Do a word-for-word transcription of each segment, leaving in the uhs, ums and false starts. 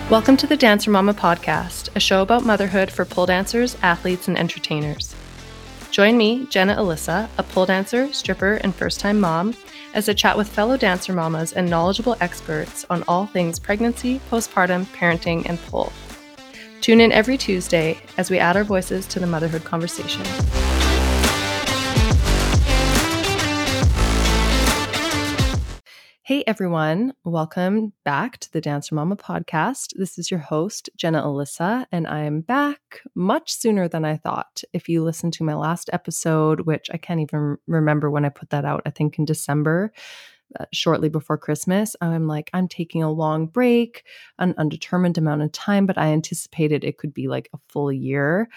Welcome to the Dancer Mama podcast, a show about motherhood for pole dancers, athletes, and entertainers. Join me, Jenna Alyssa, a pole dancer, stripper, and first-time mom, as I chat with fellow dancer mamas and knowledgeable experts on all things pregnancy, postpartum, parenting, and pole. Tune in every Tuesday as we add our voices to the motherhood conversation. Hey everyone, welcome back to the Dancer Mama podcast. This is your host, Jenna Alyssa, and I am back much sooner than I thought. If you listened to my last episode, which I can't even remember when I put that out, I think in December, uh, shortly before Christmas, I'm like, I'm taking a long break, an undetermined amount of time, but I anticipated it could be like a full year.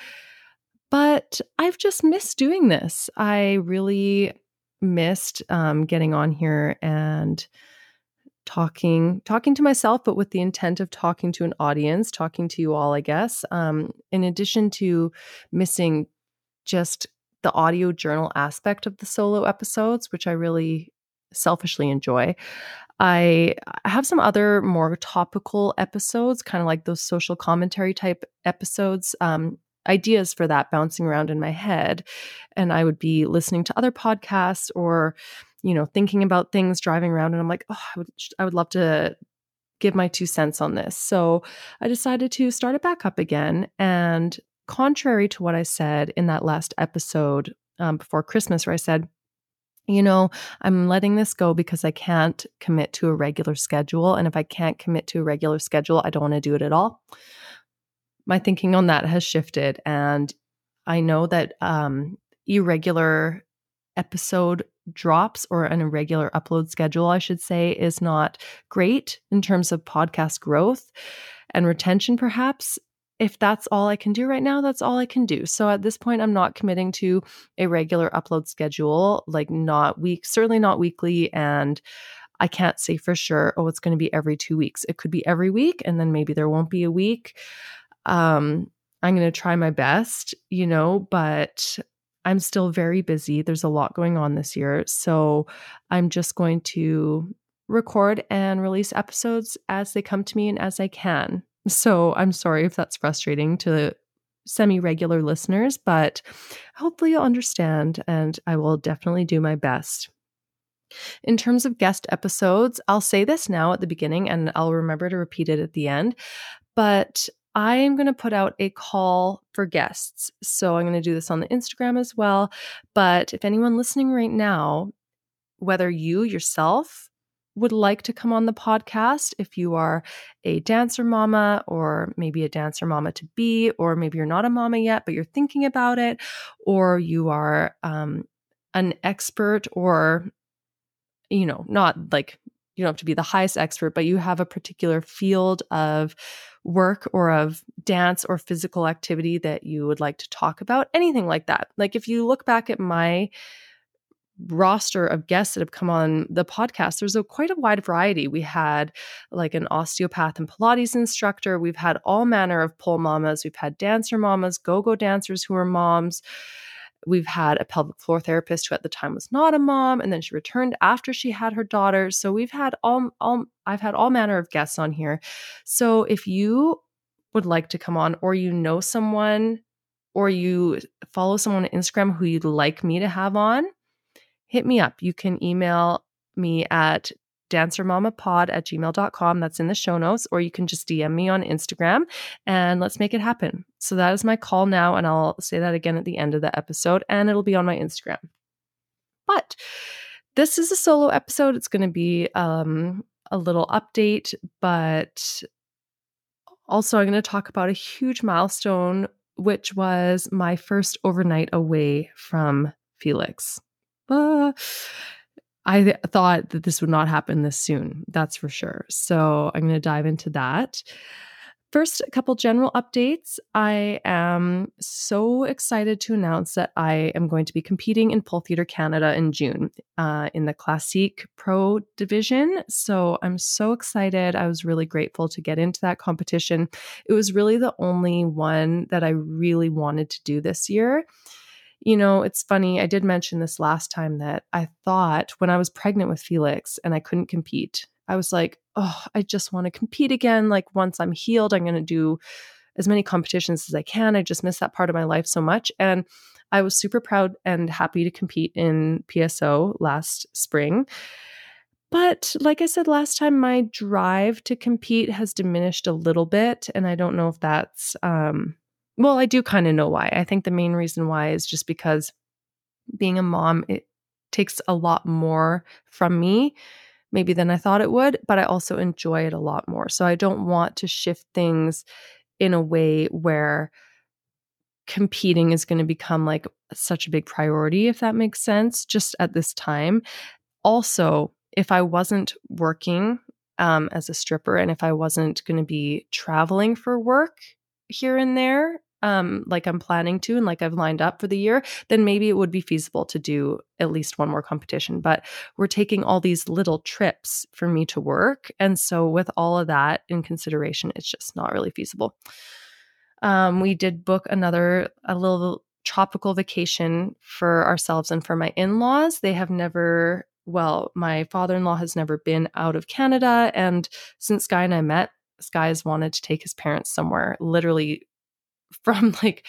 But I've just missed doing this. I really missed um, getting on here and talking talking to myself, but with the intent of talking to an audience, talking to you all, I guess. Um, in addition to missing just the audio journal aspect of the solo episodes, which I really selfishly enjoy, I have some other more topical episodes, kind of like those social commentary type episodes, um, ideas for that bouncing around in my head. And I would be listening to other podcasts or, you know, thinking about things, driving around, and I'm like, oh, I would, I would love to give my two cents on this. So I decided to start it back up again. And contrary to what I said in that last episode um, before Christmas, where I said, you know, I'm letting this go because I can't commit to a regular schedule. And if I can't commit to a regular schedule, I don't want to do it at all. My thinking on that has shifted. And I know that um, irregular episode drops, or an irregular upload schedule, I should say, is not great in terms of podcast growth and retention, perhaps. If that's all I can do right now, that's all I can do. So at this point, I'm not committing to a regular upload schedule, like not week, certainly not weekly. And I can't say for sure, oh, it's going to be every two weeks. It could be every week, and then maybe there won't be a week. Um, I'm going to try my best, you know, but I'm still very busy. There's a lot going on this year. So I'm just going to record and release episodes as they come to me and as I can. So I'm sorry if that's frustrating to semi-regular listeners, but hopefully you'll understand, and I will definitely do my best. In terms of guest episodes, I'll say this now at the beginning and I'll remember to repeat it at the end, but I am going to put out a call for guests. So I'm going to do this on the Instagram as well. But if anyone listening right now, whether you yourself would like to come on the podcast, if you are a dancer mama, or maybe a dancer mama to be, or maybe you're not a mama yet, but you're thinking about it, or you are um, an expert, or, you know, not like, you don't have to be the highest expert, but you have a particular field of work or of dance or physical activity that you would like to talk about, anything like that. Like if you look back at my roster of guests that have come on the podcast, there's a quite a wide variety. We had like an osteopath and Pilates instructor. We've had all manner of pole mamas. We've had dancer mamas, go-go dancers who are moms. We've had a pelvic floor therapist who at the time was not a mom, and then she returned after she had her daughter. So we've had all, all I've had all manner of guests on here. So if you would like to come on, or you know someone, or you follow someone on Instagram who you'd like me to have on, hit me up. You can email me at dancermamapod at gmail dot com. That's in the show notes, or you can just D M me on Instagram and let's make it happen. So that is my call now, and I'll say that again at the end of the episode, and it'll be on my Instagram. But this is a solo episode. It's going to be um, a little update, but also I'm going to talk about a huge milestone, which was my first overnight away from Felix. Uh, I th- thought that this would not happen this soon. That's for sure. So I'm going to dive into that. First, a couple general updates. I am so excited to announce that I am going to be competing in Pole Theatre Canada in June uh, in the Classique Pro division. So I'm so excited. I was really grateful to get into that competition. It was really the only one that I really wanted to do this year. You know, it's funny. I did mention this last time that I thought when I was pregnant with Felix and I couldn't compete, I was like, oh, I just want to compete again. Like once I'm healed, I'm going to do as many competitions as I can. I just miss that part of my life so much. And I was super proud and happy to compete in P S O last spring. But like I said last time, my drive to compete has diminished a little bit. And I don't know if that's, um, well, I do kind of know why. I think the main reason why is just because being a mom, it takes a lot more from me, maybe than I thought it would, but I also enjoy it a lot more. So I don't want to shift things in a way where competing is going to become like such a big priority, if that makes sense, just at this time. Also, if I wasn't working um, as a stripper and if I wasn't going to be traveling for work here and there, um, like I'm planning to and like I've lined up for the year, then maybe it would be feasible to do at least one more competition. But we're taking all these little trips for me to work. And so with all of that in consideration, it's just not really feasible. Um, we did book another, a little tropical vacation for ourselves and for my in-laws. They have never, well, my father-in-law has never been out of Canada. And since Sky and I met, Sky has wanted to take his parents somewhere, literally from like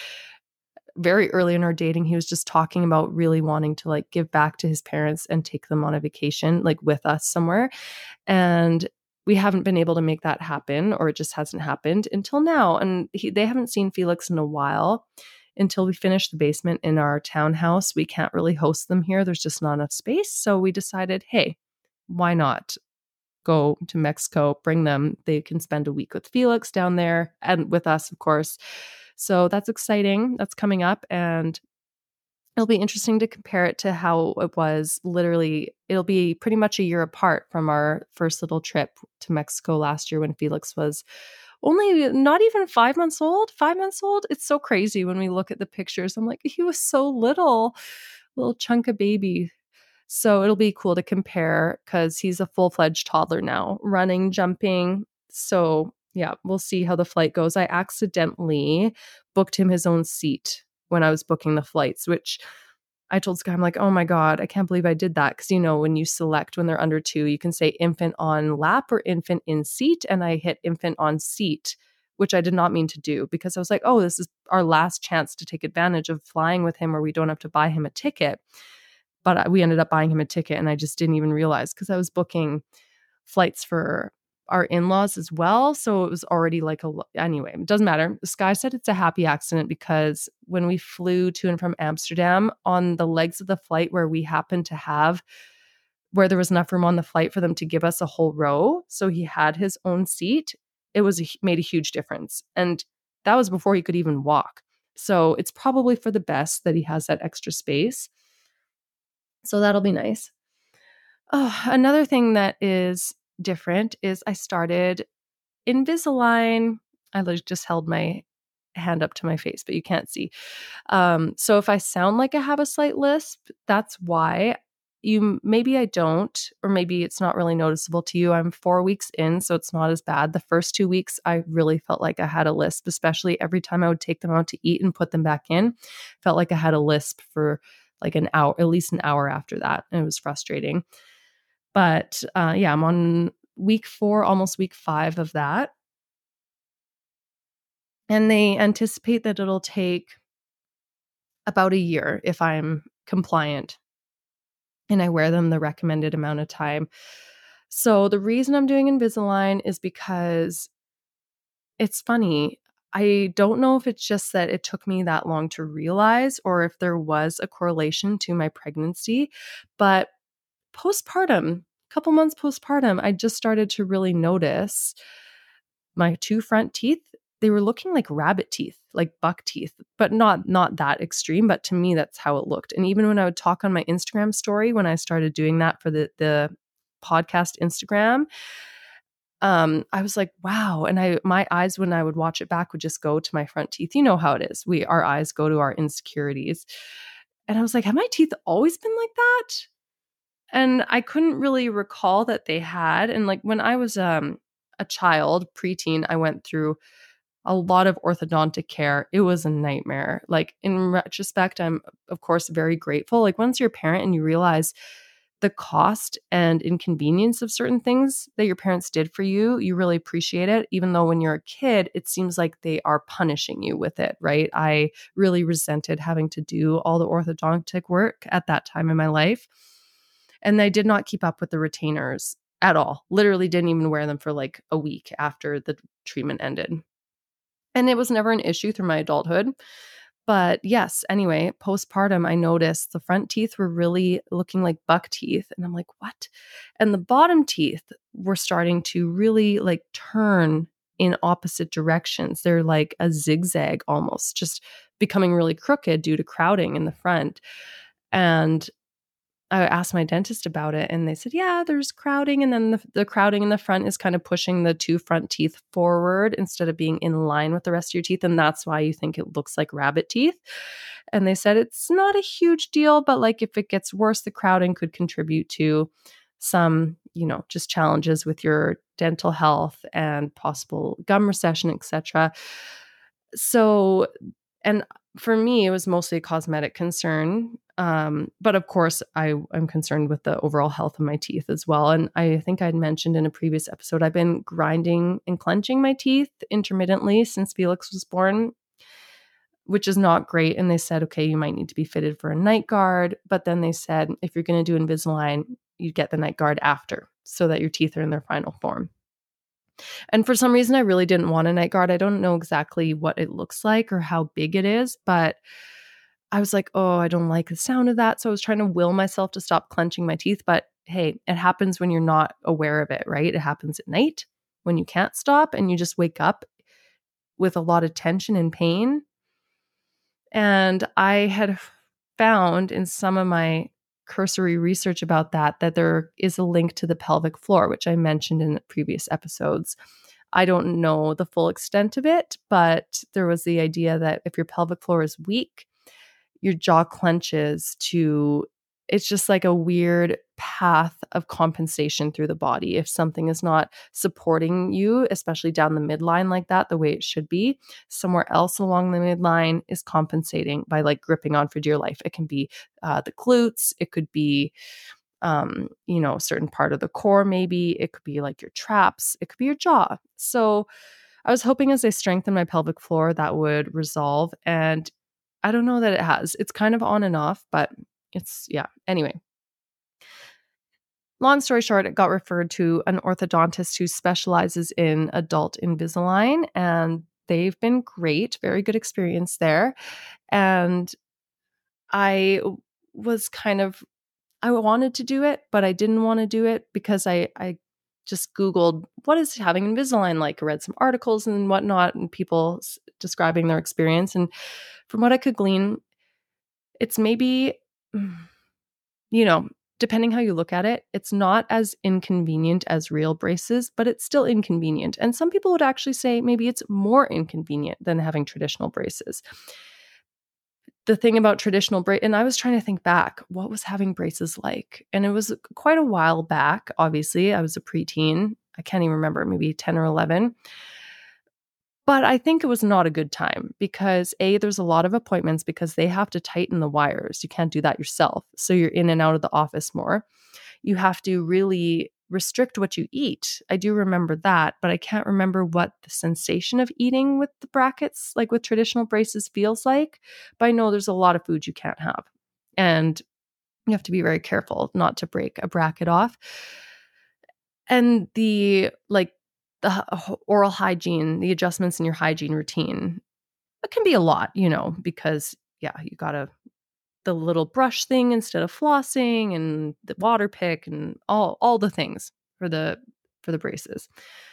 very early in our dating. He was just talking about really wanting to like give back to his parents and take them on a vacation, like with us somewhere. And we haven't been able to make that happen, or it just hasn't happened until now. And he, they haven't seen Felix in a while. Until we finish the basement in our townhouse, we can't really host them here. There's just not enough space. So we decided, hey, why not go to Mexico, bring them. They can spend a week with Felix down there and with us, of course. So that's exciting. That's coming up. And it'll be interesting to compare it to how it was literally, it'll be pretty much a year apart from our first little trip to Mexico last year when Felix was only not even five months old, five months old. It's so crazy when we look at the pictures. I'm like, he was so little, little chunk of baby. So it'll be cool to compare because he's a full-fledged toddler now, running, jumping. So yeah, we'll see how the flight goes. I accidentally booked him his own seat when I was booking the flights, which I told Sky, I'm like, oh my God, I can't believe I did that. Because, you know, when you select when they're under two, you can say infant on lap or infant in seat. And I hit infant on seat, which I did not mean to do because I was like, oh, this is our last chance to take advantage of flying with him where we don't have to buy him a ticket. But we ended up buying him a ticket and I just didn't even realize because I was booking flights for our in-laws as well. So it was already like a, anyway, it doesn't matter. Sky said it's a happy accident because when we flew to and from Amsterdam on the legs of the flight where we happened to have, where there was enough room on the flight for them to give us a whole row. So he had his own seat. It was a, made a huge difference. And that was before he could even walk. So it's probably for the best that he has that extra space. So that'll be nice. Oh, another thing that is different is I started Invisalign. I just held my hand up to my face, but you can't see. Um, so if I sound like I have a slight lisp, that's why. You maybe I don't, or maybe it's not really noticeable to you. I'm four weeks in, so it's not as bad. The first two weeks, I really felt like I had a lisp, especially every time I would take them out to eat and put them back in. Felt like I had a lisp for like an hour, at least an hour after that. And it was frustrating. But uh, yeah, I'm on week four, almost week five of that. And they anticipate that it'll take about a year if I'm compliant and I wear them the recommended amount of time. So the reason I'm doing Invisalign is because it's funny. I don't know if it's just that it took me that long to realize or if there was a correlation to my pregnancy, but postpartum, a couple months postpartum, I just started to really notice my two front teeth. They were looking like rabbit teeth, like buck teeth, but not not that extreme. But to me, that's how it looked. And even when I would talk on my Instagram story, when I started doing that for the the podcast Instagram, um, I was like, wow. And I my eyes, when I would watch it back, would just go to my front teeth. You know how it is. We our eyes go to our insecurities. And I was like, have my teeth always been like that? And I couldn't really recall that they had. And like when I was um a child, preteen, I went through a lot of orthodontic care. It was a nightmare. Like in retrospect, I'm of course very grateful. Like once you're a parent and you realize the cost and inconvenience of certain things that your parents did for you, you really appreciate it. Even though when you're a kid, it seems like they are punishing you with it, right? I really resented having to do all the orthodontic work at that time in my life. And I did not keep up with the retainers at all. Literally didn't even wear them for like a week after the treatment ended. And it was never an issue through my adulthood. But yes, anyway, postpartum, I noticed the front teeth were really looking like buck teeth. And I'm like, what? And the bottom teeth were starting to really like turn in opposite directions. They're like a zigzag almost, just becoming really crooked due to crowding in the front. And I asked my dentist about it and they said, yeah, there's crowding. And then the, the crowding in the front is kind of pushing the two front teeth forward instead of being in line with the rest of your teeth. And that's why you think it looks like rabbit teeth. And they said it's not a huge deal, but like if it gets worse, the crowding could contribute to some, you know, just challenges with your dental health and possible gum recession, et cetera. So, and for me, it was mostly a cosmetic concern. Um, but of course, I, I'm concerned with the overall health of my teeth as well. And I think I'd mentioned in a previous episode, I've been grinding and clenching my teeth intermittently since Felix was born, which is not great. And they said, okay, you might need to be fitted for a night guard. But then they said, if you're going to do Invisalign, you get the night guard after so that your teeth are in their final form. And for some reason, I really didn't want a night guard. I don't know exactly what it looks like or how big it is, but I was like, oh, I don't like the sound of that. So I was trying to will myself to stop clenching my teeth. But hey, it happens when you're not aware of it, right? It happens at night when you can't stop and you just wake up with a lot of tension and pain. And I had found in some of my cursory research about that, that there is a link to the pelvic floor, which I mentioned in the previous episodes. I don't know the full extent of it, but there was the idea that if your pelvic floor is weak, your jaw clenches to, it's just like a weird path of compensation through the body. If something is not supporting you, especially down the midline like that, the way it should be, somewhere else along the midline is compensating by like gripping on for dear life. It can be uh, the glutes. It could be, um, you know, a certain part of the core, maybe. It could be like your traps. It could be your jaw. So I was hoping as I strengthen my pelvic floor, that would resolve. And I don't know that it has. It's kind of on and off, but it's, yeah. Anyway, long story short, it got referred to an orthodontist who specializes in adult Invisalign, and they've been great. Very good experience there. And I was kind of, I wanted to do it, but I didn't want to do it because I, I just Googled, what is having Invisalign like? I read some articles and whatnot and people s- describing their experience. And from what I could glean, it's maybe, you know, depending how you look at it, it's not as inconvenient as real braces, but it's still inconvenient. And some people would actually say maybe it's more inconvenient than having traditional braces. The thing about traditional braces, and I was trying to think back, what was having braces like? And it was quite a while back, obviously. I was a preteen. I can't even remember, maybe ten or eleven. But I think it was not a good time because A, there's a lot of appointments because they have to tighten the wires. You can't do that yourself. So you're in and out of the office more. You have to really restrict what you eat. I do remember that, but I can't remember what the sensation of eating with the brackets, like with traditional braces, feels like. But I know there's a lot of food you can't have. And you have to be very careful not to break a bracket off. And the like the oral hygiene, the adjustments in your hygiene routine, it can be a lot, you know, because yeah, you gotta the little brush thing instead of flossing and the water pick and all all the things for the for the braces.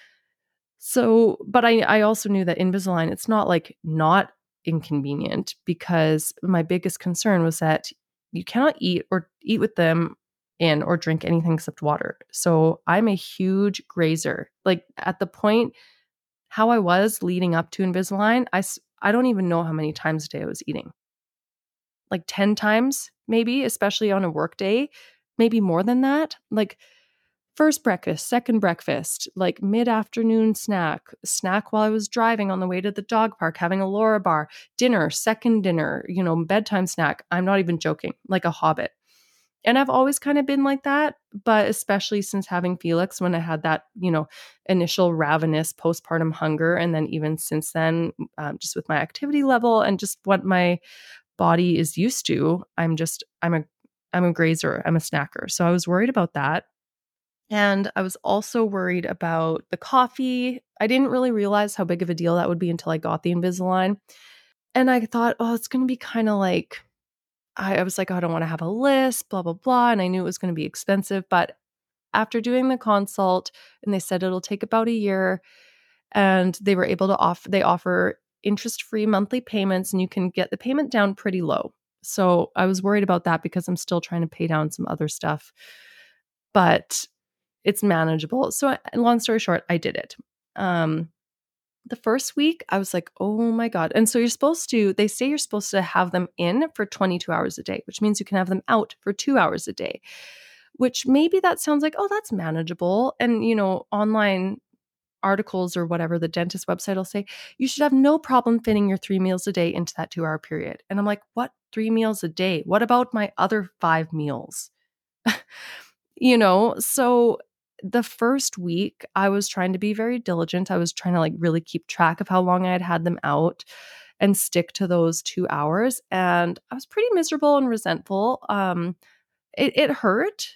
So, but I I also knew that Invisalign, it's not like not inconvenient because my biggest concern was that you cannot eat or eat with them in or drink anything except water. So I'm a huge grazer. Like at the point how I was leading up to Invisalign, I, s- I don't even know how many times a day I was eating. Like ten times, maybe, especially on a work day, maybe more than that. Like first breakfast, second breakfast, like mid-afternoon snack, snack while I was driving on the way to the dog park, having a Laura bar, dinner, second dinner, you know, bedtime snack. I'm not even joking, like a hobbit. And I've always kind of been like that, but especially since having Felix, when I had that, you know, initial ravenous postpartum hunger. And then even since then, um, just with my activity level and just what my body is used to, I'm just, I'm a, I'm a grazer, I'm a snacker. So I was worried about that. And I was also worried about the coffee. I didn't really realize how big of a deal that would be until I got the Invisalign. And I thought, oh, it's going to be kind of like, I, I was like, oh, I don't want to have a list, blah, blah, blah. And I knew it was going to be expensive. But after doing the consult, and they said it'll take about a year, and they were able to offer, they offer interest-free monthly payments, and you can get the payment down pretty low. So I was worried about that because I'm still trying to pay down some other stuff, but it's manageable. So long story short, I did it. Um, the first week, I was like, oh my God. And so you're supposed to, they say you're supposed to have them in for twenty-two hours a day, which means you can have them out for two hours a day, which maybe that sounds like, oh, that's manageable. And, you know, online articles or whatever, the dentist website will say, you should have no problem fitting your three meals a day into that two hour period. And I'm like, what three meals a day? What about my other five meals? You know, so the first week I was trying to be very diligent. I was trying to like really keep track of how long I had had them out and stick to those two hours. And I was pretty miserable and resentful. Um, it, it hurt,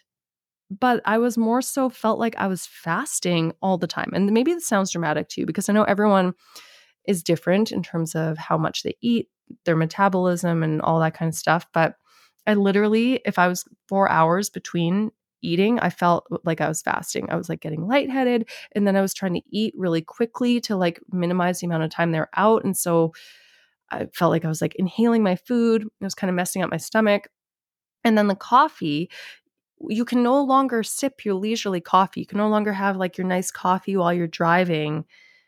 but I was more so felt like I was fasting all the time. And maybe this sounds dramatic to you because I know everyone is different in terms of how much they eat, their metabolism, and all that kind of stuff. But I literally, if I was four hours between eating, I felt like I was fasting. I was like getting lightheaded. And then I was trying to eat really quickly to like minimize the amount of time they're out. And so I felt like I was like inhaling my food. It was kind of messing up my stomach. And then the coffee, you can no longer sip your leisurely coffee. You can no longer have like your nice coffee while you're driving.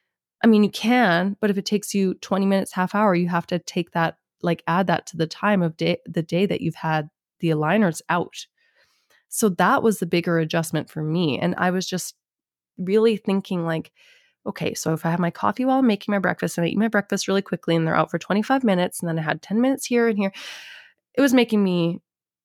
I mean, you can, but if it takes you twenty minutes, half hour, you have to take that, like add that to the time of day, the day that you've had the aligners out. So that was the bigger adjustment for me. And I was just really thinking like, okay, so if I have my coffee while I'm making my breakfast and I eat my breakfast really quickly and they're out for twenty-five minutes and then I had ten minutes here and here, it was making me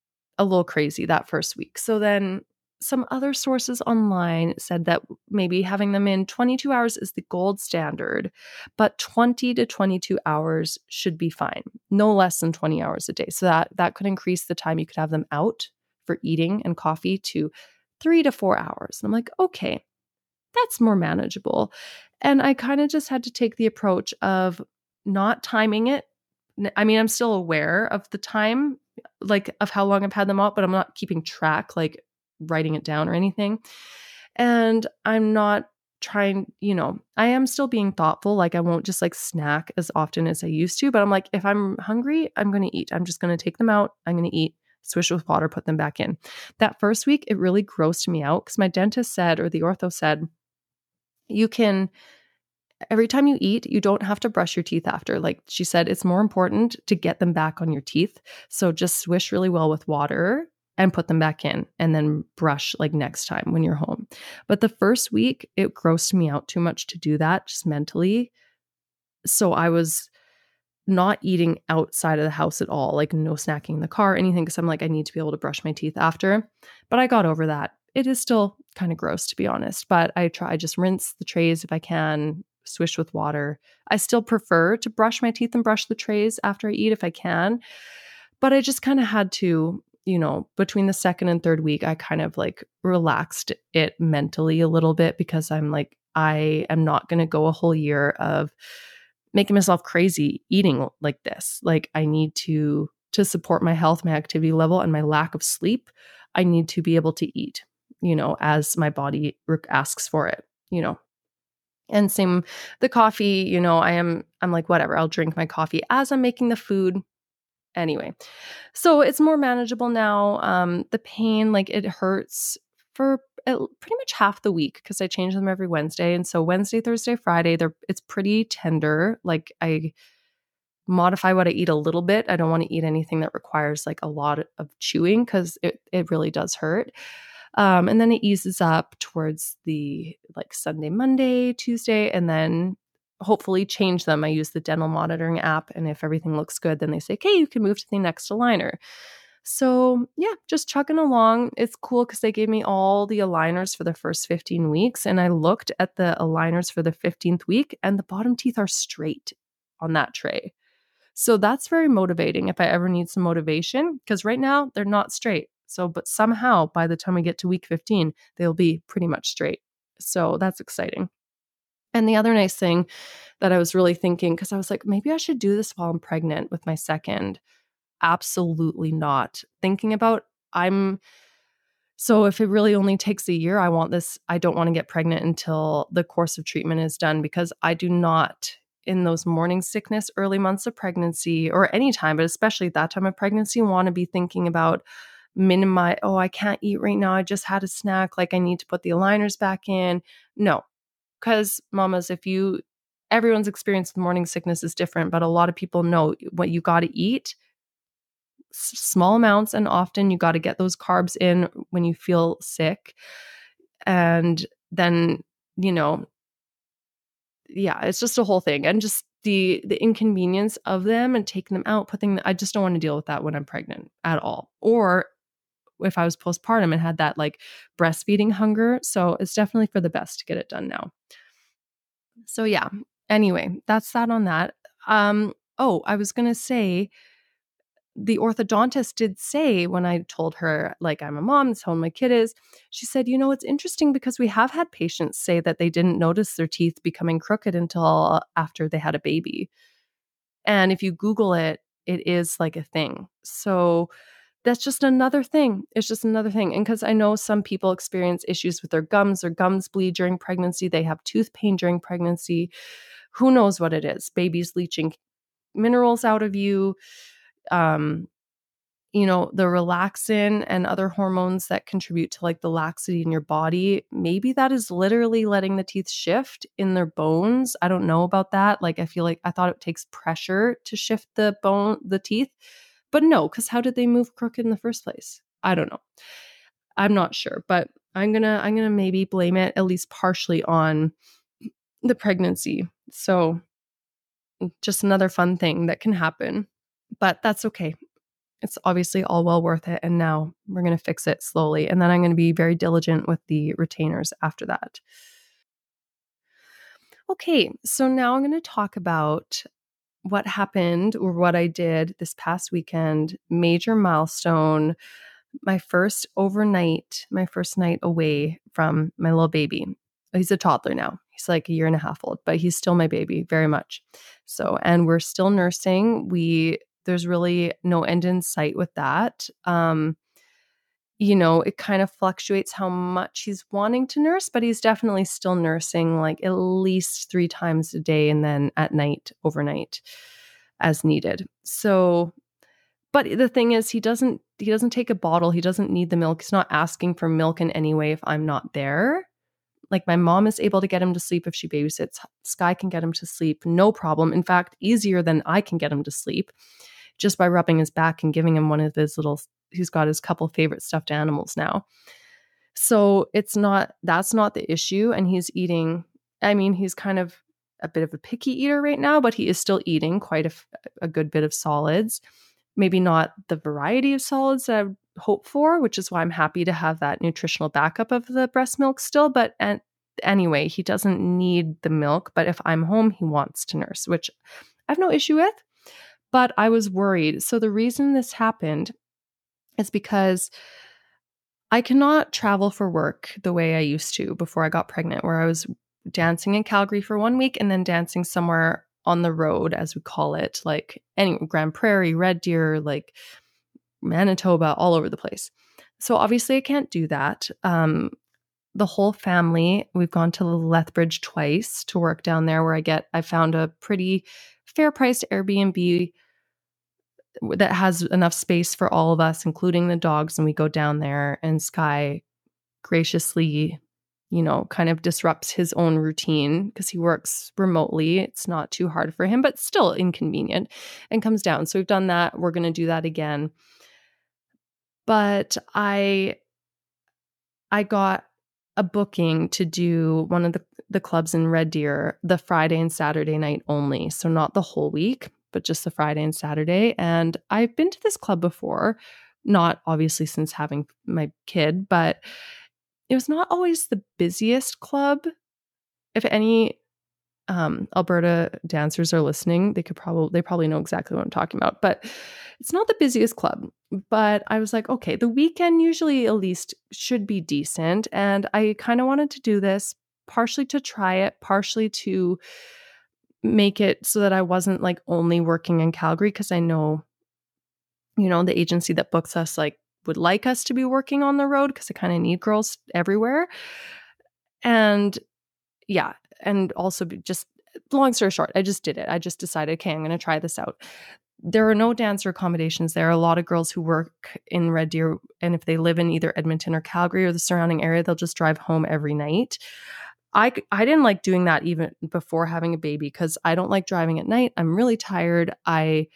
a little crazy that first week. So then some other sources online said that maybe having them in twenty-two hours is the gold standard, but twenty to twenty-two hours should be fine. No less than twenty hours a day. So that that could increase the time you could have them out for eating and coffee to three to four hours. And I'm like, okay, that's more manageable. And I kind of just had to take the approach of not timing it. I mean, I'm still aware of the time, like of how long I've had them out, but I'm not keeping track, like writing it down or anything. And I'm not trying, you know, I am still being thoughtful. Like I won't just like snack as often as I used to, but I'm like, if I'm hungry, I'm going to eat. I'm just going to take them out. I'm going to eat, swish with water, put them back in. That first week, it really grossed me out because my dentist said, or the ortho said, you can, every time you eat, you don't have to brush your teeth after. Like she said, it's more important to get them back on your teeth. So just swish really well with water and put them back in and then brush like next time when you're home. But the first week, it grossed me out too much to do that just mentally. So I was not eating outside of the house at all, like no snacking in the car, anything, because I'm like, I need to be able to brush my teeth after. But I got over that. It is still kind of gross, to be honest, but I try, I just rinse the trays if I can, swish with water. I still prefer to brush my teeth and brush the trays after I eat if I can. But I just kind of had to, you know, between the second and third week, I kind of like relaxed it mentally a little bit because I'm like, I am not going to go a whole year of making myself crazy eating like this. Like I need to, to support my health, my activity level, and my lack of sleep. I need to be able to eat, you know, as my body asks for it, you know. And same the coffee, you know, I am, I'm like, whatever, I'll drink my coffee as I'm making the food. Anyway, so it's more manageable now. Um, the pain, like it hurts for pretty much half the week because I change them every Wednesday. And so Wednesday, Thursday, Friday, they're it's pretty tender. Like I modify what I eat a little bit. I don't want to eat anything that requires like a lot of chewing because it, it really does hurt. Um, and then it eases up towards the like Sunday, Monday, Tuesday, and then hopefully change them. I use the dental monitoring app, and if everything looks good, then they say, okay, you can move to the next aligner. So yeah, just chugging along. It's cool because they gave me all the aligners for the first fifteen weeks. And I looked at the aligners for the fifteenth week and the bottom teeth are straight on that tray. So that's very motivating if I ever need some motivation, because right now they're not straight. So, but somehow by the time we get to week fifteen, they'll be pretty much straight. So that's exciting. And the other nice thing that I was really thinking, because I was like, maybe I should do this while I'm pregnant with my second. Absolutely not. Thinking about, I'm, so if it really only takes a year, I want this, I don't want to get pregnant until the course of treatment is done, because I do not, in those morning sickness, early months of pregnancy, or any time, but especially that time of pregnancy, want to be thinking about minimize, oh, I can't eat right now. I just had a snack. Like I need to put the aligners back in. No, because mamas, if you, everyone's experience with morning sickness is different, but a lot of people know what you got to eat, s- small amounts, and often you got to get those carbs in when you feel sick. And then, you know, yeah, it's just a whole thing. And just the the inconvenience of them and taking them out, putting them, I just don't want to deal with that when I'm pregnant at all. Or if I was postpartum and had that like breastfeeding hunger. So it's definitely for the best to get it done now. So yeah. Anyway, that's that on that. Um, oh, I was gonna say the orthodontist did say when I told her, like, I'm a mom, that's how old my kid is, she said, you know, it's interesting because we have had patients say that they didn't notice their teeth becoming crooked until after they had a baby. And if you Google it, it is like a thing. So that's just another thing. It's just another thing. And because I know some people experience issues with their gums, their gums bleed during pregnancy, they have tooth pain during pregnancy. Who knows what it is? Babies leaching minerals out of you. Um, you know, the relaxin and other hormones that contribute to like the laxity in your body, maybe that is literally letting the teeth shift in their bones. I don't know about that. Like, I feel like I thought it takes pressure to shift the bone, the teeth, but no, because how did they move crooked in the first place? I don't know. I'm not sure, but I'm gonna, I'm gonna maybe blame it at least partially on the pregnancy. So just another fun thing that can happen, but that's okay. It's obviously all well worth it. And now we're going to fix it slowly. And then I'm going to be very diligent with the retainers after that. Okay, so now I'm going to talk about what happened or what I did this past weekend. Major milestone, my first overnight, my first night away from my little baby. He's a toddler now. He's like a year and a half old, but he's still my baby very much. So, and we're still nursing. We, there's really no end in sight with that. Um, you know, it kind of fluctuates how much he's wanting to nurse, but he's definitely still nursing like at least three times a day and then at night, overnight as needed. So, but the thing is, he doesn't, he doesn't take a bottle. He doesn't need the milk. He's not asking for milk in any way if I'm not there. Like my mom is able to get him to sleep if she babysits. Sky can get him to sleep, no problem. In fact, easier than I can get him to sleep just by rubbing his back and giving him one of his little, he's got his couple favorite stuffed animals now. So it's not, that's not the issue. And he's eating, I mean, he's kind of a bit of a picky eater right now, but he is still eating quite a, a good bit of solids. Maybe not the variety of solids that I would hope for, which is why I'm happy to have that nutritional backup of the breast milk still. But and anyway, he doesn't need the milk. But if I'm home, he wants to nurse, which I have no issue with. But I was worried. So the reason this happened is because I cannot travel for work the way I used to before I got pregnant, where I was dancing in Calgary for one week and then dancing somewhere on the road, as we call it, like any Grand Prairie, Red Deer, like Manitoba, all over the place. So obviously I can't do that. Um, the whole family, we've gone to Lethbridge twice to work down there, where I get, I found a pretty fair priced Airbnb that has enough space for all of us, including the dogs. And we go down there and Sky graciously, you know, kind of disrupts his own routine because he works remotely. It's not too hard for him, but still inconvenient, and comes down. So we've done that. We're going to do that again. But I, I got a booking to do one of the, the clubs in Red Deer the Friday and Saturday night only. So not the whole week, but just the Friday and Saturday. And I've been to this club before. not obviously since having my kid, but it was not always the busiest club. If any um, Alberta dancers are listening, they could probably, they probably know exactly what I'm talking about, but it's not the busiest club. But I was like, okay, the weekend usually at least should be decent. And I kind of wanted to do this partially to try it, partially to make it so that I wasn't like only working in Calgary, because I know, you know, the agency that books us like would like us to be working on the road because they kind of need girls everywhere. And yeah, and also just long story short, I just did it. I just decided, okay, I'm going to try this out. There are no dancer accommodations. There are a lot of girls who work in Red Deer, and if they live in either Edmonton or Calgary or the surrounding area, they'll just drive home every night. I, I didn't like doing that even before having a baby because I don't like driving at night. I'm really tired. I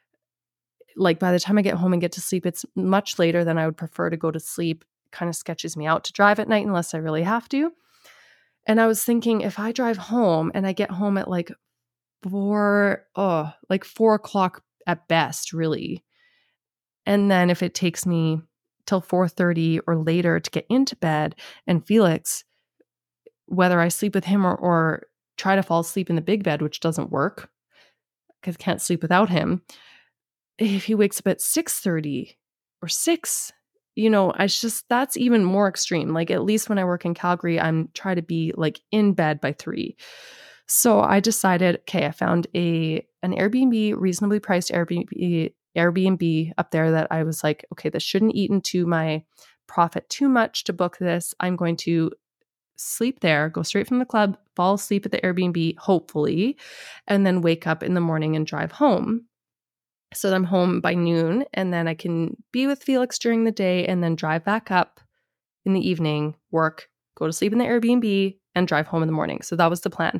like by the time I get home and get to sleep, it's much later than I would prefer to go to sleep. It kind of sketches me out to drive at night unless I really have to. And I was thinking, if I drive home and I get home at like four, oh, like four o'clock at best, really. And then if it takes me till four thirty or later to get into bed, and Felix, whether I sleep with him or, or try to fall asleep in the big bed, which doesn't work because I can't sleep without him. If he wakes up at six thirty or six, you know, I just, that's even more extreme. Like at least when I work in Calgary, I'm trying to be like in bed by three. So I decided, okay, I found a an Airbnb, reasonably priced Airbnb Airbnb up there that I was like, okay, this shouldn't eat into my profit too much to book this. I'm going to sleep there, go straight from the club, fall asleep at the Airbnb, hopefully, and then wake up in the morning and drive home. So that I'm home by noon, and then I can be with Felix during the day and then drive back up in the evening, work, go to sleep in the Airbnb, and drive home in the morning. So that was the plan.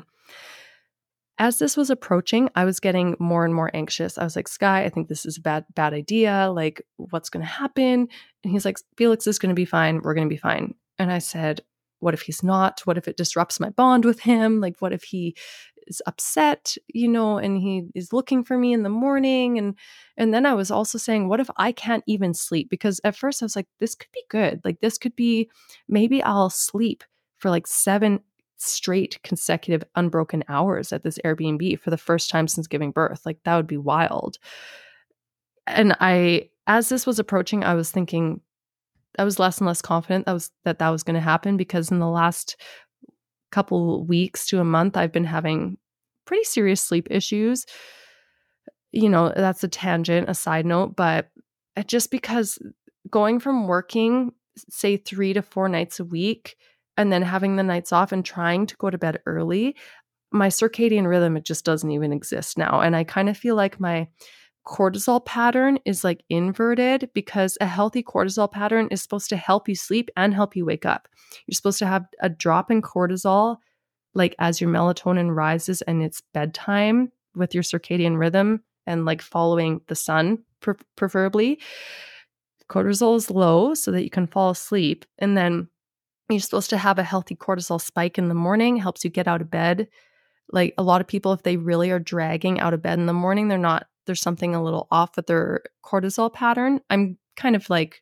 As this was approaching, I was getting more and more anxious. I was like, Sky, I think this is a bad, bad idea. Like, what's going to happen? And he's like, Felix is going to be fine. We're going to be fine. And I said, what if he's not? What if it disrupts my bond with him? Like, what if he is upset, you know, and he is looking for me in the morning? And, and then I was also saying, what if I can't even sleep? Because at first I was like, this could be good. Like, this could be, maybe I'll sleep for like seven straight consecutive unbroken hours at this Airbnb for the first time since giving birth. Like that would be wild. And I, as this was approaching, I was thinking, I was less and less confident that was that that was going to happen, because in the last couple weeks to a month, I've been having pretty serious sleep issues. You know, that's a tangent, a side note, but just because going from working, say three to four nights a week, and then having the nights off and trying to go to bed early, my circadian rhythm, it just doesn't even exist now. And I kind of feel like my cortisol pattern is like inverted, because a healthy cortisol pattern is supposed to help you sleep and help you wake up. You're supposed to have a drop in cortisol, like as your melatonin rises and it's bedtime with your circadian rhythm and like following the sun, pre- preferably. Cortisol is low so that you can fall asleep. And then you're supposed to have a healthy cortisol spike in the morning, helps you get out of bed. Like a lot of people, if they really are dragging out of bed in the morning, they're not, there's something a little off with their cortisol pattern. I'm kind of like,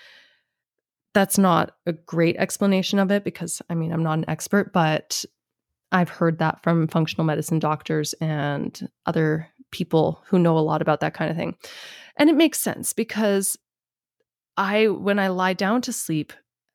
that's not a great explanation of it, because I mean, I'm not an expert, but I've heard that from functional medicine doctors and other people who know a lot about that kind of thing. And it makes sense, because I, when I lie down to sleep,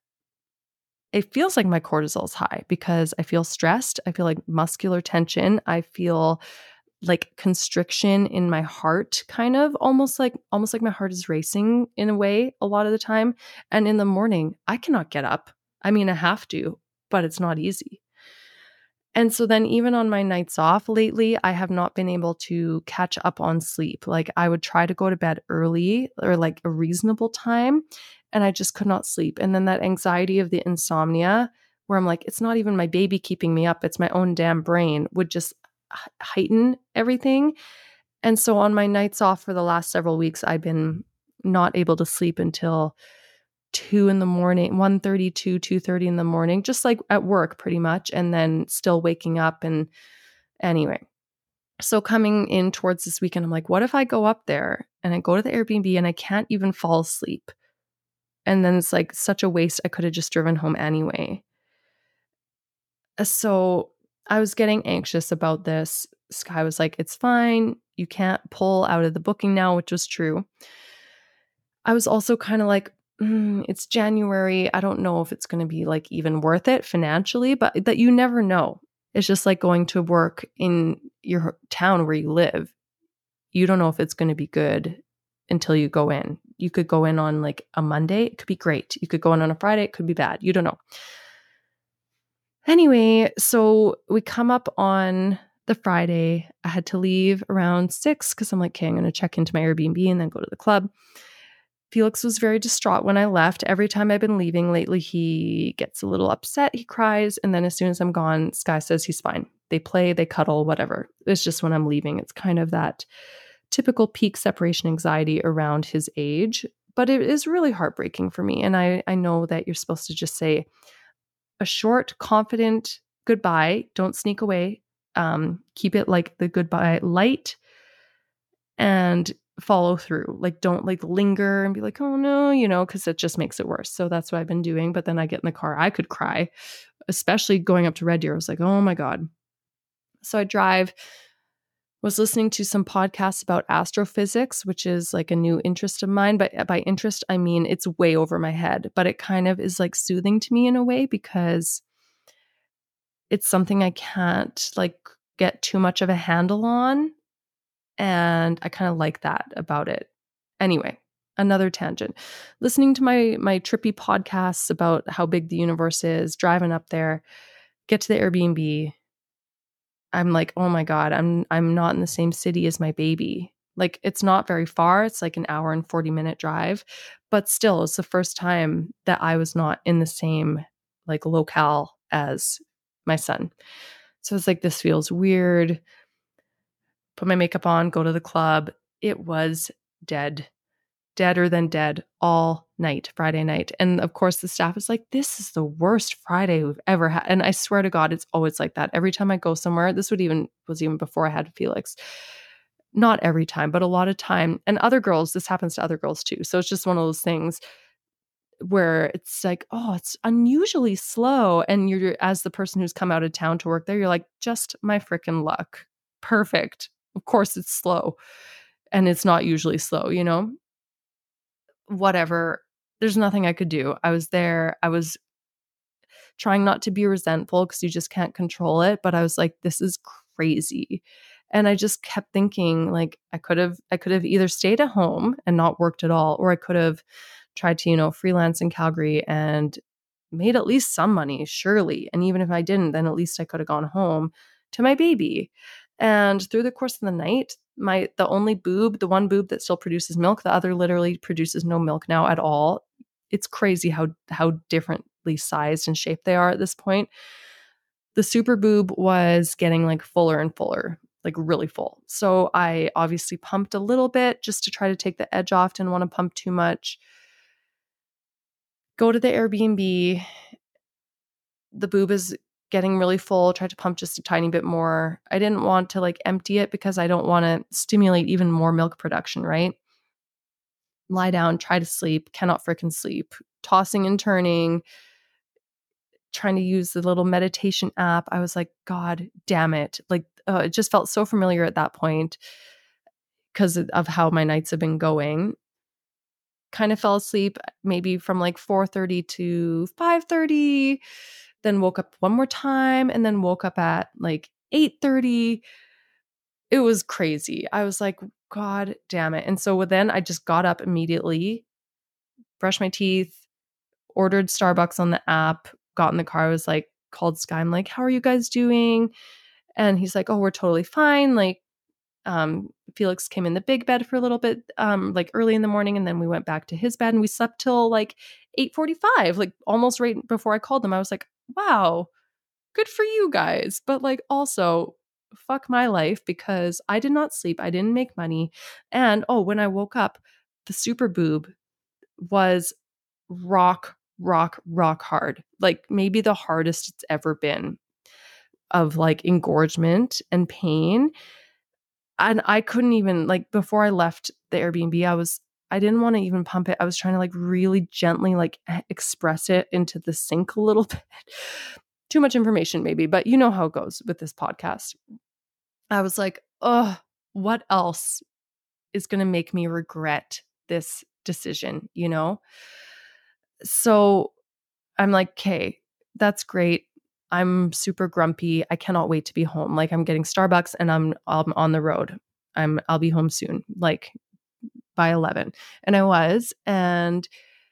it feels like my cortisol is high because I feel stressed. I feel like muscular tension. I feel like constriction in my heart, kind of almost like, almost like my heart is racing in a way a lot of the time. And in the morning, I cannot get up. I mean, I have to, but it's not easy. And so then even on my nights off lately, I have not been able to catch up on sleep. Like I would try to go to bed early or like a reasonable time, and I just could not sleep. And then that anxiety of the insomnia, where I'm like, it's not even my baby keeping me up, it's my own damn brain, would just heighten everything. And so on my nights off for the last several weeks, I've been not able to sleep until two in the morning, one thirty-two, two thirty in the morning, just like at work pretty much. And then still waking up. And anyway, So coming in towards this weekend, I'm like, what if I go up there and I go to the Airbnb and I can't even fall asleep? And then it's like such a waste. I could have just driven home anyway. So I was getting anxious about this. Sky was like, it's fine. You can't pull out of the booking now, which was true. I was also kind of like, mm, it's January. I don't know if it's going to be like even worth it financially, but that you never know. It's just like going to work in your town where you live. You don't know if it's going to be good until you go in. You could go in on like a Monday. It could be great. You could go in on a Friday. It could be bad. You don't know. Anyway, so we come up on the Friday. I had to leave around six because I'm like, okay, I'm going to check into my Airbnb and then go to the club. Felix was very distraught when I left. Every time I've been leaving lately, he gets a little upset. He cries. And then as soon as I'm gone, Sky says he's fine. They play, they cuddle, whatever. It's just when I'm leaving, it's kind of that typical peak separation anxiety around his age. But it is really heartbreaking for me. And I, I know that you're supposed to just say a short, confident goodbye. Don't sneak away. Um, keep it like the goodbye light and follow through. Like, don't like linger and be like, oh no, you know, because it just makes it worse. So that's what I've been doing. But then I get in the car, I could cry, especially going up to Red Deer. I was like, oh my God. So I drive, was listening to some podcasts about astrophysics, which is like a new interest of mine. But by interest, I mean, it's way over my head, but it kind of is like soothing to me in a way because it's something I can't like get too much of a handle on. And I kind of like that about it. Anyway, another tangent. Listening to my my trippy podcasts about how big the universe is, driving up there, get to the Airbnb. I'm like, oh my God, I'm I'm not in the same city as my baby. Like, it's not very far. It's like an hour and forty minute drive. But still, it's the first time that I was not in the same like locale as my son. So it's like, this feels weird. Put my makeup on, go to the club. It was dead, deader than dead all night, Friday night. And of course, the staff is like, this is the worst Friday we've ever had. And I swear to God, it's always like that. Every time I go somewhere, this would even was even before I had Felix. Not every time, but a lot of time. And other girls, this happens to other girls too. So it's just one of those things where it's like, oh, it's unusually slow. And you're, as the person who's come out of town to work there, you're like, just my freaking luck. Perfect. Of course it's slow. And it's not usually slow, you know? Whatever. There's nothing I could do. I was there. I was trying not to be resentful because you just can't control it. But I was like, this is crazy. And I just kept thinking, like, I could have, I could have either stayed at home and not worked at all, or I could have tried to, you know, freelance in Calgary and made at least some money, surely. And even if I didn't, then at least I could have gone home to my baby. And through the course of the night, my the only boob, the one boob that still produces milk, the other literally produces no milk now at all. It's crazy how how differently sized and shaped they are at this point. The super boob was getting like fuller and fuller, like really full. So I obviously pumped a little bit just to try to take the edge off. Didn't want to pump too much. Go to the Airbnb. The boob is getting really full. Tried to pump just a tiny bit more. I didn't want to like empty it because I don't want to stimulate even more milk production, right? Lie down, try to sleep, cannot freaking sleep. Tossing and turning, trying to use the little meditation app. I was like, God damn it. Like, uh, it just felt so familiar at that point because of how my nights have been going. Kind of fell asleep maybe from like four thirty to five thirty, then woke up one more time, and then woke up at like eight thirty. It was crazy. I was like, God damn it. And so then I just got up immediately, brushed my teeth, ordered Starbucks on the app, got in the car. I was like, called Sky. I'm like, how are you guys doing? And he's like, oh, we're totally fine. Like, um, Felix came in the big bed for a little bit, um, like early in the morning. And then we went back to his bed and we slept till like eight forty-five, like almost right before I called them. I was like, wow, good for you guys. But like also fuck my life because I did not sleep. I didn't make money. And oh, when I woke up, the super boob was rock, rock, rock hard. Like maybe the hardest it's ever been of like engorgement and pain. And I couldn't even, like, before I left the Airbnb, I was, I didn't want to even pump it. I was trying to like really gently like express it into the sink a little bit. Too much information maybe, but you know how it goes with this podcast. I was like, oh, what else is going to make me regret this decision, you know? So I'm like, okay, that's great. I'm super grumpy. I cannot wait to be home. Like I'm getting Starbucks and I'm, I'm on the road. I'm I'll be home soon, like by eleven. And I was, and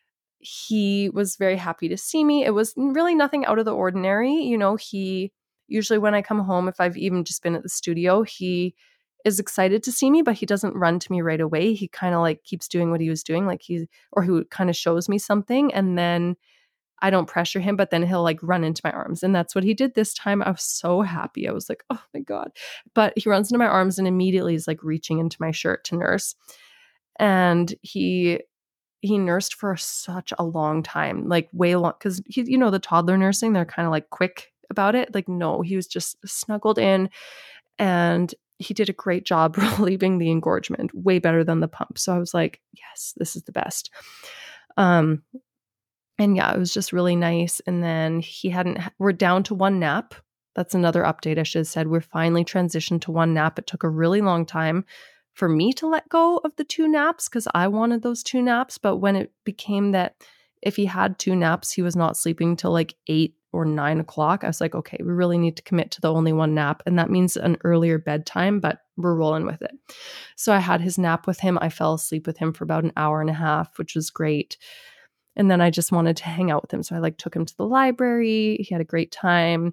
he was very happy to see me. It was really nothing out of the ordinary. You know, he usually when I come home, if I've even just been at the studio, he is excited to see me, but he doesn't run to me right away. He kind of like keeps doing what he was doing, like he or he kind of shows me something, and then I don't pressure him, but then he'll like run into my arms. And that's what he did this time. I was so happy. I was like, oh my God. But he runs into my arms and immediately is like reaching into my shirt to nurse. And he he nursed for such a long time, like way long, because he, you know, the toddler nursing, they're kind of like quick about it. Like, no, he was just snuggled in, and he did a great job relieving the engorgement, way better than the pump. So I was like, yes, this is the best. Um, and yeah, it was just really nice. And then he hadn't, we're down to one nap. That's another update I should have said. We're finally transitioned to one nap. It took a really long time for me to let go of the two naps because I wanted those two naps. But when it became that if he had two naps, he was not sleeping till like eight or nine o'clock, I was like, okay, we really need to commit to the only one nap. And that means an earlier bedtime, but we're rolling with it. So I had his nap with him. I fell asleep with him for about an hour and a half, which was great. And then I just wanted to hang out with him. So I like took him to the library. He had a great time.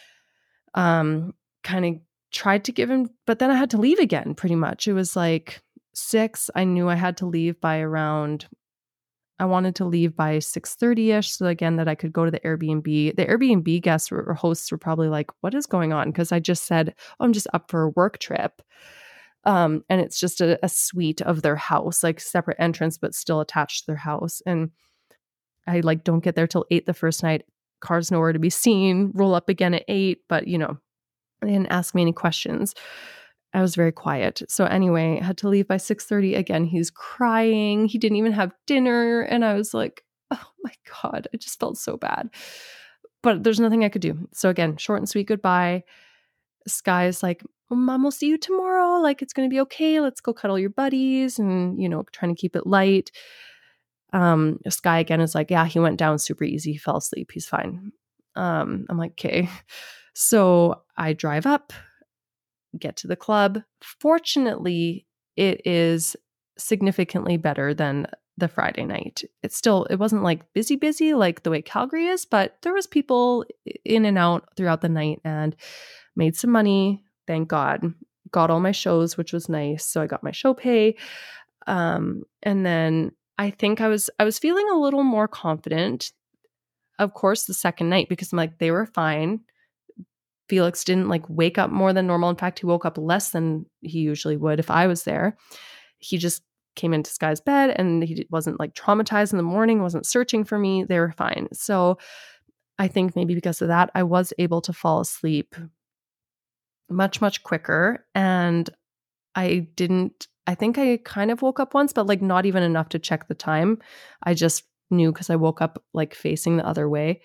Um, kind of tried to give him, but then I had to leave again pretty much. It was like six. I knew I had to leave by around, I wanted to leave by six thirty-ish. So again, that I could go to the Airbnb. The Airbnb guests or, or hosts were probably like, what is going on? Because I just said, oh, I'm just up for a work trip. Um, and it's just a, a suite of their house, like separate entrance, but still attached to their house. And I like don't get there till eight the first night. Car's nowhere to be seen. Roll up again at eight, but you know, they didn't ask me any questions. I was very quiet. So anyway, I had to leave by six thirty. Again, he's crying. He didn't even have dinner. And I was like, oh my God, I just felt so bad. But there's nothing I could do. So again, short and sweet goodbye. Sky is like, Mom, we'll see you tomorrow. Like, it's going to be okay. Let's go cuddle your buddies and, you know, trying to keep it light. Um, Sky again is like, yeah, he went down super easy. He fell asleep. He's fine. Um, I'm like, okay. So I drive up, get to the club. Fortunately, it is significantly better than the Friday night. It's still, it wasn't like busy, busy like the way Calgary is, but there was people in and out throughout the night and made some money. Thank God. Got all my shows, which was nice. So I got my show pay. Um, and then I think I was I was feeling a little more confident, of course, the second night because I'm like, they were fine. Felix didn't like wake up more than normal. In fact, he woke up less than he usually would if I was there. He just came into Sky's bed and he wasn't like traumatized in the morning, wasn't searching for me. They were fine. So I think maybe because of that, I was able to fall asleep much, much quicker. And I didn't, I think I kind of woke up once, but like not even enough to check the time. I just knew because I woke up like facing the other way.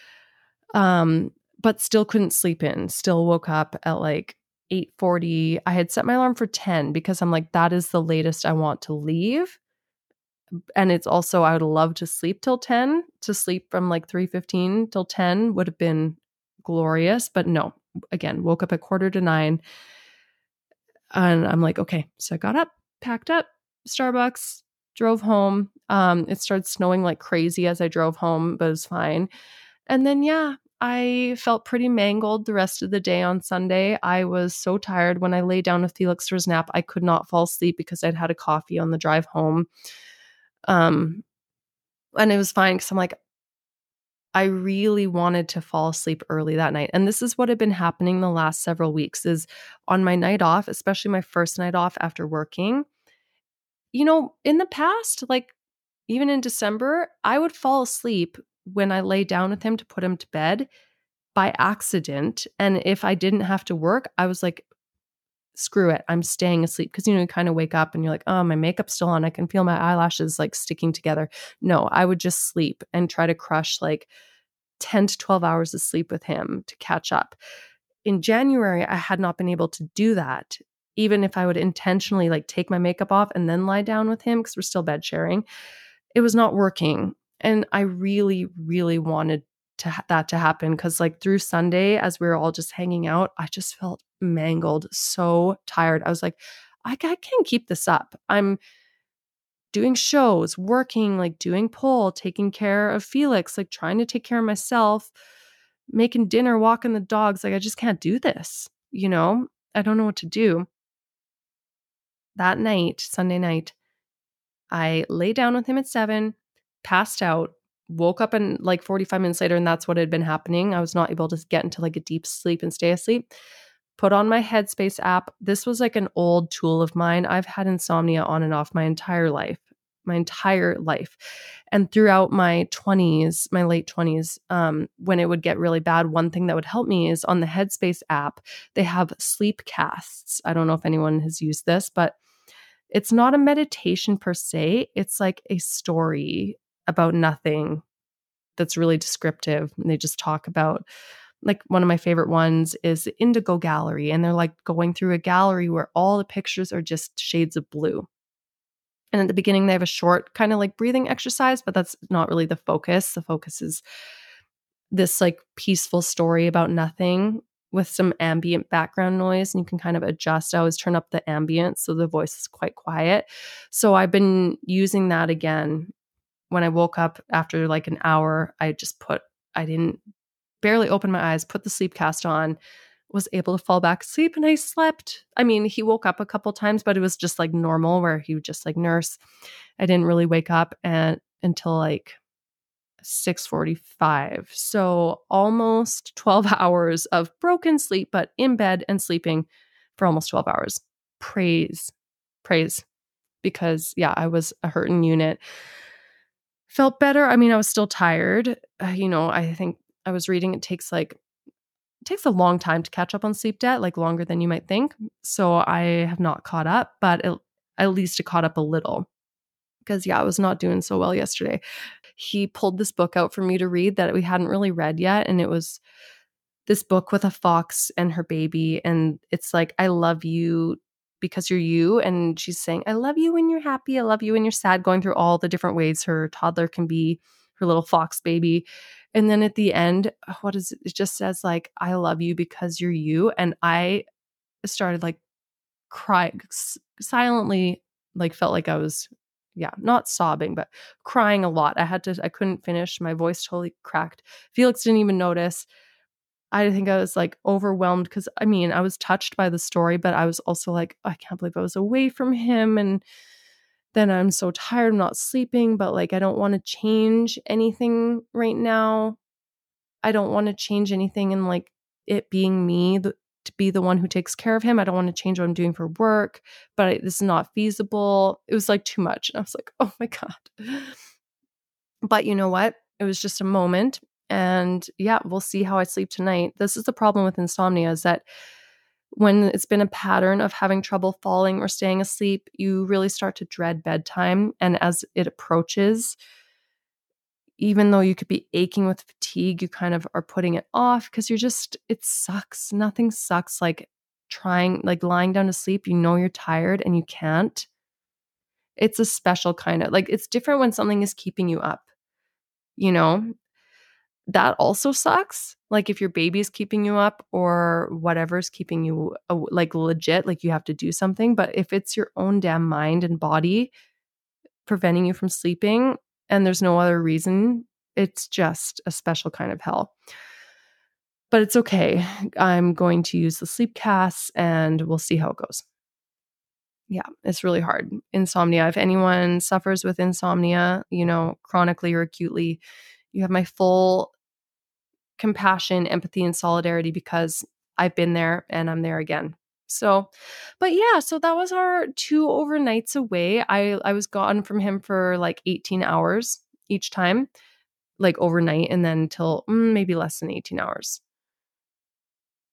Um, but still couldn't sleep in. Still woke up at like eight forty. I had set my alarm for ten because I'm like, that is the latest I want to leave. And it's also, I would love to sleep till ten. To sleep from like three fifteen till ten would have been glorious. But no, again, woke up at quarter to nine. And I'm like, okay. So I got up, packed up, Starbucks, drove home. Um, it started snowing like crazy as I drove home, but it was fine. And then, yeah, I felt pretty mangled the rest of the day on Sunday. I was so tired when I lay down with Felix for his nap. I could not fall asleep because I'd had a coffee on the drive home. Um, and it was fine because I'm like, I really wanted to fall asleep early that night. And this is what had been happening the last several weeks is on my night off, especially my first night off after working. You know, in the past, like even in December, I would fall asleep when I lay down with him to put him to bed by accident. And if I didn't have to work, I was like screw it, I'm staying asleep. Because, you know, you kind of wake up and you're like, oh, my makeup's still on. I can feel my eyelashes like sticking together. No, I would just sleep and try to crush like ten to twelve hours of sleep with him to catch up. In January, I had not been able to do that. Even if I would intentionally like take my makeup off and then lie down with him, because we're still bed sharing, it was not working. And I really, really wanted to ha- that to happen, because like through Sunday, as we were all just hanging out, I just felt mangled, so tired. I was like, I, I can't keep this up. I'm doing shows, working, like doing pole, taking care of Felix, like trying to take care of myself, making dinner, walking the dogs. Like, I just can't do this. You know, I don't know what to do. That night, Sunday night, I lay down with him at seven, passed out, woke up and like forty-five minutes later, and that's what had been happening. I was not able to get into like a deep sleep and stay asleep. Put on my Headspace app. This was like an old tool of mine. I've had insomnia on and off my entire life, my entire life. And throughout my twenties, my late twenties, um, when it would get really bad, one thing that would help me is on the Headspace app, they have sleep casts. I don't know if anyone has used this, but it's not a meditation per se. It's like a story about nothing that's really descriptive. And they just talk about, like, one of my favorite ones is the Indigo Gallery. And they're like going through a gallery where all the pictures are just shades of blue. And at the beginning, they have a short kind of like breathing exercise, but that's not really the focus. The focus is this like peaceful story about nothing with some ambient background noise, and you can kind of adjust. I always turn up the ambient so the voice is quite quiet. So I've been using that again. When I woke up after like an hour, I just put, I didn't barely open my eyes, put the sleep cast on, was able to fall back asleep, and I slept. I mean, he woke up a couple times, but it was just like normal where he would just like nurse. I didn't really wake up and until like six forty-five. So almost twelve hours of broken sleep, but in bed and sleeping for almost twelve hours. Praise, praise. Because yeah, I was a hurting unit. Felt better. I mean, I was still tired. Uh, you know, I think I was reading it takes like, it takes a long time to catch up on sleep debt, like longer than you might think. So I have not caught up, but it, at least it caught up a little. Because yeah, I was not doing so well yesterday. He pulled this book out for me to read that we hadn't really read yet. And it was this book with a fox and her baby. And it's like, I love you because you're you. And she's saying, I love you when you're happy. I love you when you're sad, going through all the different ways her toddler can be, her little fox baby. And then at the end, what is it? It just says like, I love you because you're you. And I started like crying silently, like felt like I was, yeah, not sobbing, but crying a lot. I had to, I couldn't finish. My voice totally cracked. Felix didn't even notice. I think I was like overwhelmed because I mean, I was touched by the story, but I was also like, I can't believe I was away from him. And then I'm so tired, I'm not sleeping, but like, I don't want to change anything right now. I don't want to change anything in like it being me, the, to be the one who takes care of him. I don't want to change what I'm doing for work, but I, this is not feasible. It was like too much. And I was like, oh my God. But you know what? It was just a moment. And yeah, we'll see how I sleep tonight. This is the problem with insomnia, is that when it's been a pattern of having trouble falling or staying asleep, you really start to dread bedtime. And as it approaches, even though you could be aching with fatigue, you kind of are putting it off because you're just, it sucks. Nothing sucks like trying, like lying down to sleep. You know you're tired and you can't. It's a special kind of, like, it's different when something is keeping you up, you know? That also sucks. Like if your baby's keeping you up or whatever's keeping you uh, like legit, like you have to do something. But if it's your own damn mind and body preventing you from sleeping and there's no other reason, it's just a special kind of hell. But it's okay. I'm going to use the sleep casts and we'll see how it goes. Yeah, it's really hard. Insomnia. If anyone suffers with insomnia, you know, chronically or acutely, you have my full compassion, empathy, and solidarity because I've been there and I'm there again. So, but yeah, so that was our two overnights away. I, I was gone from him for like eighteen hours each time, like overnight, and then till mm, maybe less than eighteen hours.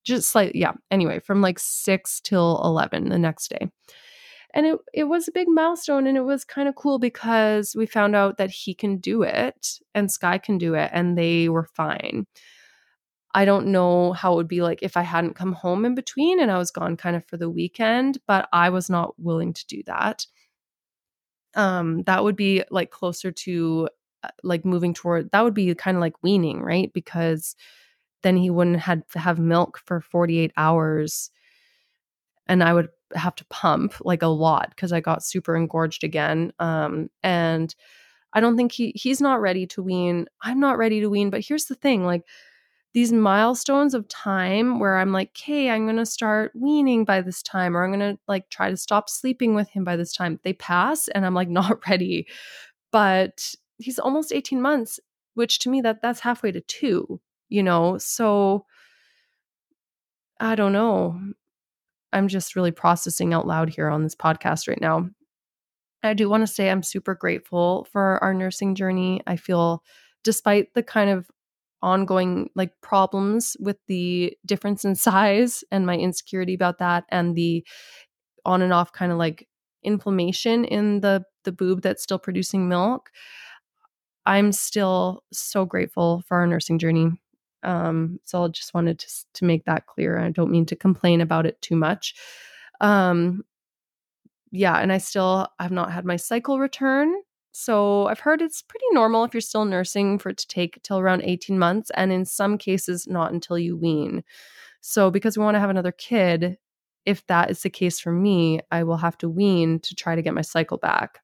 just slightly, yeah. Anyway, from like six till eleven the next day. And it, it was a big milestone, and it was kind of cool because we found out that he can do it and Sky can do it, and they were fine. I don't know how it would be like if I hadn't come home in between and I was gone kind of for the weekend, but I was not willing to do that. Um, that would be like closer to uh, like moving toward, that would be kind of like weaning, right? Because then he wouldn't have to have milk for forty-eight hours, and I would have to pump like a lot because I got super engorged again. Um, and I don't think he he's not ready to wean. I'm not ready to wean, but here's the thing, like these milestones of time where I'm like, okay, I'm going to start weaning by this time, or I'm going to like try to stop sleeping with him by this time. They pass and I'm like not ready. But he's almost eighteen months, which to me that that's halfway to two, you know? So I don't know. I'm just really processing out loud here on this podcast right now. I do want to say I'm super grateful for our nursing journey. I feel despite the kind of ongoing like problems with the difference in size and my insecurity about that, and the on and off kind of like inflammation in the the boob that's still producing milk, I'm still so grateful for our nursing journey. Um, so I just wanted to to make that clear. I don't mean to complain about it too much. Um, yeah, and I still have not had my cycle return. So I've heard it's pretty normal if you're still nursing for it to take till around eighteen months, and in some cases not until you wean. So because we want to have another kid, if that is the case for me, I will have to wean to try to get my cycle back.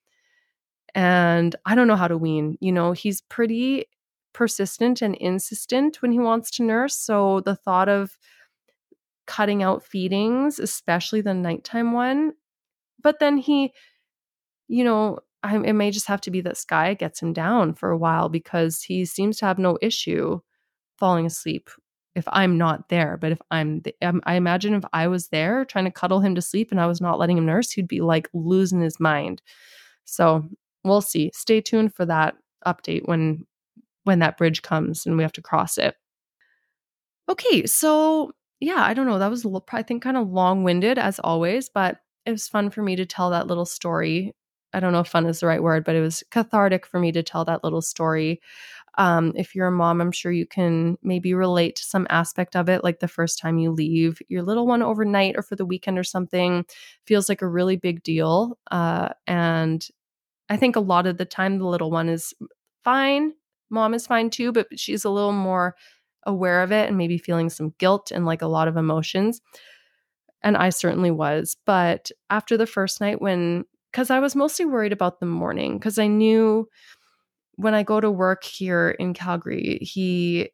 And I don't know how to wean. You know, he's pretty persistent and insistent when he wants to nurse. So the thought of cutting out feedings, especially the nighttime one, but then he, you know, I, it may just have to be that Sky gets him down for a while because he seems to have no issue falling asleep if I'm not there. But if I'm, th- um, I imagine if I was there trying to cuddle him to sleep and I was not letting him nurse, he'd be like losing his mind. So we'll see. Stay tuned for that update when when that bridge comes and we have to cross it. Okay, so yeah, I don't know. That was, I think, kind of long-winded as always, but it was fun for me to tell that little story. I don't know if fun is the right word, but it was cathartic for me to tell that little story. Um, if you're a mom, I'm sure you can maybe relate to some aspect of it, like the first time you leave your little one overnight or for the weekend or something feels like a really big deal. Uh, and I think a lot of the time the little one is fine. Mom is fine too, but she's a little more aware of it and maybe feeling some guilt and like a lot of emotions. And I certainly was. But after the first night, when, because I was mostly worried about the morning, because I knew when I go to work here in Calgary, he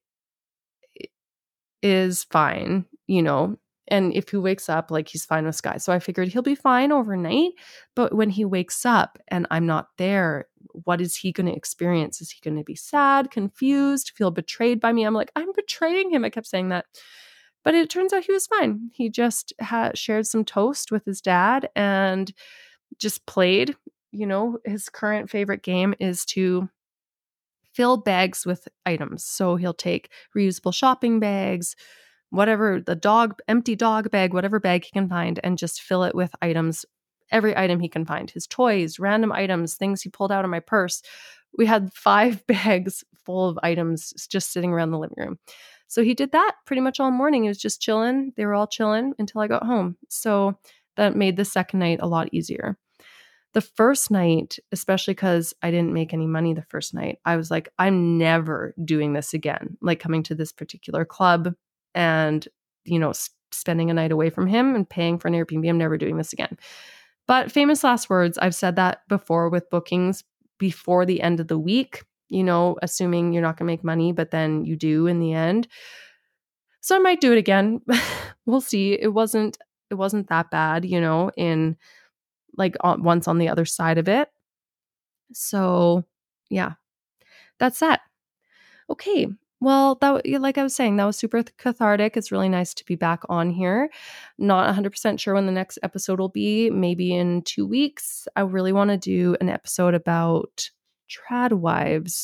is fine, you know, and if he wakes up, like he's fine with Sky. So I figured he'll be fine overnight. But when he wakes up and I'm not there, what is he going to experience? Is he going to be sad, confused, feel betrayed by me? I'm like, I'm betraying him. I kept saying that. But it turns out he was fine. He just had shared some toast with his dad and just played. You know, his current favorite game is to fill bags with items. So he'll take reusable shopping bags, whatever, the dog, empty dog bag, whatever bag he can find, and just fill it with items, every item he can find, his toys, random items, things he pulled out of my purse. We had five bags full of items just sitting around the living room. So he did that pretty much all morning. He was just chilling. They were all chilling until I got home. So that made the second night a lot easier. The first night, especially because I didn't make any money the first night, I was like, I'm never doing this again. Like coming to this particular club and, you know, s- spending a night away from him and paying for an Airbnb. I'm never doing this again. But famous last words, I've said that before with bookings before the end of the week, you know, assuming you're not going to make money, but then you do in the end. So I might do it again. We'll see. It wasn't, it wasn't that bad, you know, in like on, once on the other side of it. So yeah, that's that. Okay. Well, that like I was saying, that was super cathartic. It's really nice to be back on here. Not one hundred percent sure when the next episode will be. Maybe in two weeks. I really want to do an episode about trad wives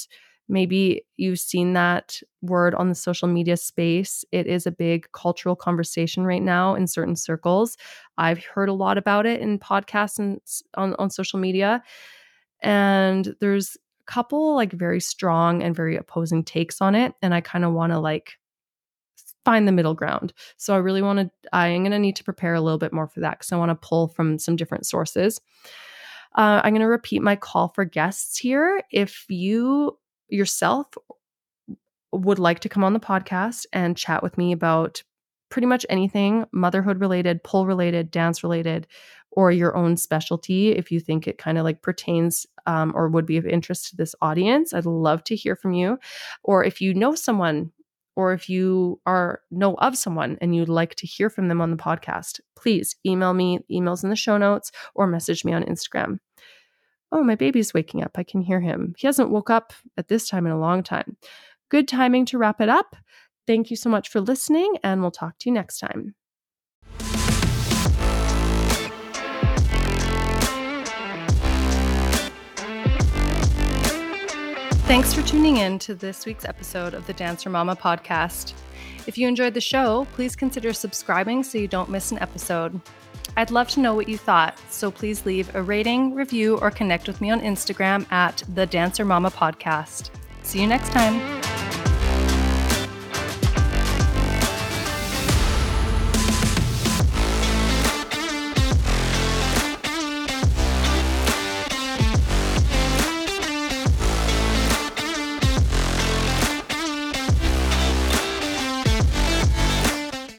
Maybe you've seen that word on the social media space. It is a big cultural conversation right now in certain circles. I've heard a lot about it in podcasts and on, on social media. And there's a couple like very strong and very opposing takes on it. And I kind of want to like find the middle ground. So I really want to, I am going to need to prepare a little bit more for that because I want to pull from some different sources. Uh, I'm going to repeat my call for guests here. If you yourself would like to come on the podcast and chat with me about pretty much anything motherhood related, pole related, dance related, or your own specialty, if you think it kind of like pertains um, or would be of interest to this audience, I'd love to hear from you. Or if you know someone, or if you are know of someone and you'd like to hear from them on the podcast, please email me, emails in the show notes, or message me on Instagram. Oh, my baby's waking up. I can hear him. He hasn't woke up at this time in a long time. Good timing to wrap it up. Thank you so much for listening, and we'll talk to you next time. Thanks for tuning in to this week's episode of the Dancer Mama podcast. If you enjoyed the show, please consider subscribing so you don't miss an episode. I'd love to know what you thought, so please leave a rating, review, or connect with me on Instagram at the Dancer Mama Podcast. See you next time.